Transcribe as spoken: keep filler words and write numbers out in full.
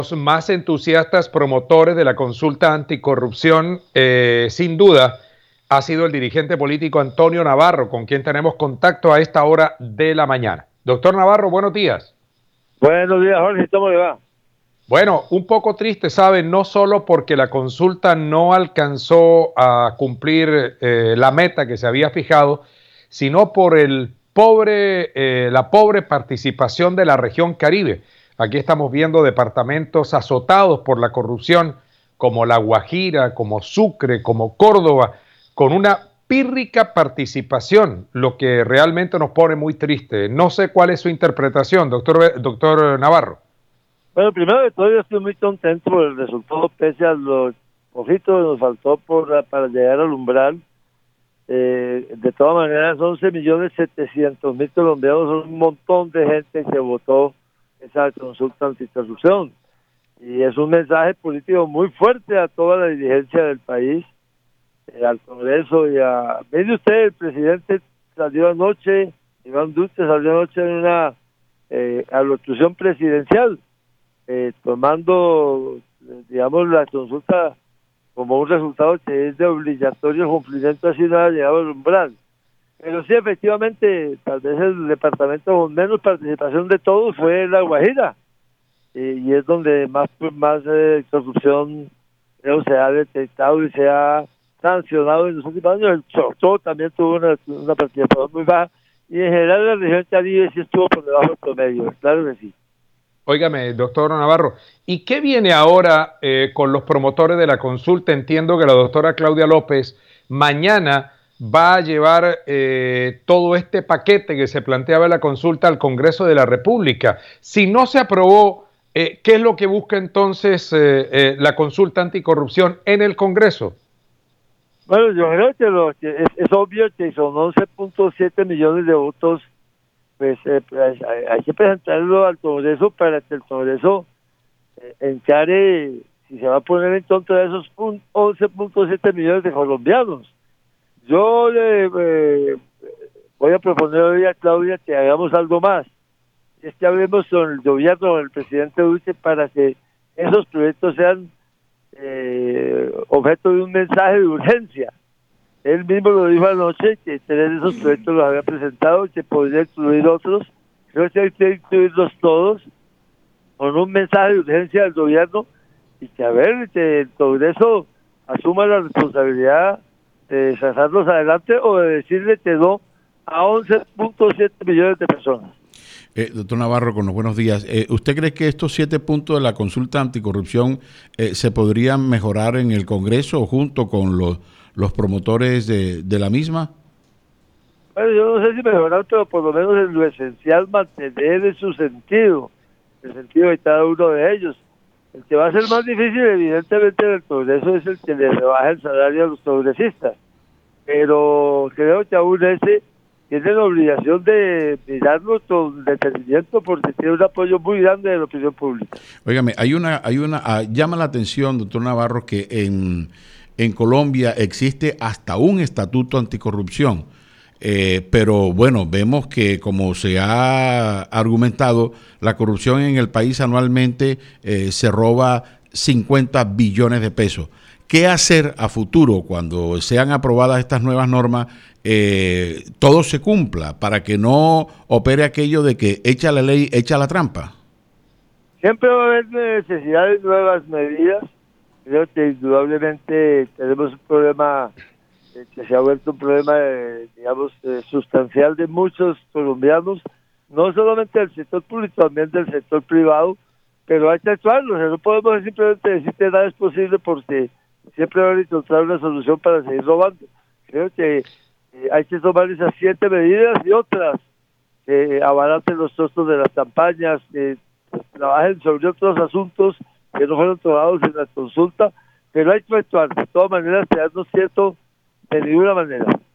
más entusiastas promotores de la consulta anticorrupción, eh, sin duda, ha sido el dirigente político Antonio Navarro, con quien tenemos contacto a esta hora de la mañana. Doctor Navarro, buenos días. Buenos días, Jorge, ¿cómo le va? Bueno, un poco triste, ¿sabe? No solo porque la consulta no alcanzó a cumplir eh, la meta que se había fijado, sino por el pobre, eh, la pobre participación de la región Caribe. Aquí estamos viendo departamentos azotados por la corrupción, como La Guajira, como Sucre, como Córdoba, con una pírrica participación, lo que realmente nos pone muy triste. No sé cuál es su interpretación, doctor, doctor Navarro. Bueno, primero de todo, yo estoy muy contento por el resultado, pese a los poquitos que nos faltó por, para llegar al umbral. Eh, de todas maneras, once millones setecientos mil colombianos son un montón de gente que votó esa consulta anticorrupción. Y es un mensaje político muy fuerte a toda la dirigencia del país, eh, al Congreso y a... Mire usted, el presidente salió anoche, Iván Duque salió anoche en una eh, alocución presidencial, eh, tomando, digamos, la consulta como un resultado que es de obligatorio cumplimiento, así no ha llegado al umbral. Pero sí, efectivamente, tal vez el departamento con menos participación de todos fue La Guajira, eh, y es donde más, más eh, corrupción creo, se ha detectado y se ha sancionado en los últimos años. El Chocó también tuvo una, una participación muy baja, y en general la región Caribe sí estuvo por debajo del promedio, claro que sí. Óigame, doctor Navarro, ¿y qué viene ahora eh, con los promotores de la consulta? Entiendo que la doctora Claudia López mañana va a llevar eh, todo este paquete que se planteaba en la consulta al Congreso de la República. Si no se aprobó, eh, ¿qué es lo que busca entonces eh, eh, la consulta anticorrupción en el Congreso? Bueno, yo creo que, lo, que es, es obvio que son once punto siete millones de votos, pues, eh, pues hay, hay que presentarlo al Congreso para que el Congreso eh, encare si se va a poner en contra de esos once punto siete millones de colombianos. Yo le eh, voy a proponer hoy a Claudia que hagamos algo más. Y es que hablemos con el gobierno, con el presidente Duque, para que esos proyectos sean eh, objeto de un mensaje de urgencia. Él mismo lo dijo anoche, que tres de esos proyectos los había presentado, que podría incluir otros. Creo que hay que incluirlos todos con un mensaje de urgencia del gobierno, y que a ver, que el Congreso asuma la responsabilidad de sacarlos adelante o de decirle que no a once punto siete millones de personas. Eh, doctor Navarro, con los buenos días. Eh, ¿Usted cree que estos siete puntos de la consulta anticorrupción eh, se podrían mejorar en el Congreso junto con los, los promotores de, de la misma? Bueno, yo no sé si mejorar, pero por lo menos en lo esencial mantener su sentido, el sentido de cada uno de ellos. El que va a ser más difícil, evidentemente, en el Congreso es el que le rebaja el salario a los congresistas. Pero creo que aún ese tiene la obligación de mirarlo con detenimiento, porque tiene un apoyo muy grande de la opinión pública. Óigame, hay una, hay una, ah, llama la atención, doctor Navarro, que en, en Colombia existe hasta un estatuto anticorrupción. Eh, pero bueno, vemos que como se ha argumentado, la corrupción en el país anualmente eh, se roba cincuenta billones de pesos. ¿Qué hacer a futuro cuando sean aprobadas estas nuevas normas, eh, todo se cumpla para que no opere aquello de que echa la ley, echa la trampa? Siempre va a haber necesidad de nuevas medidas. Creo que indudablemente tenemos un problema eh, que se ha vuelto un problema, eh, digamos, eh, sustancial de muchos colombianos, no solamente del sector público, también del sector privado, pero hay que actuarlo. O sea, no podemos simplemente decir que nada es posible, porque siempre van a encontrar una solución para seguir robando. Creo que eh, hay que tomar esas siete medidas y otras que eh, abaraten los costos de las campañas, que eh, trabajen sobre otros asuntos que no fueron tomados en la consulta, pero hay que actuar. De todas maneras, quedarnos quietos de ninguna manera.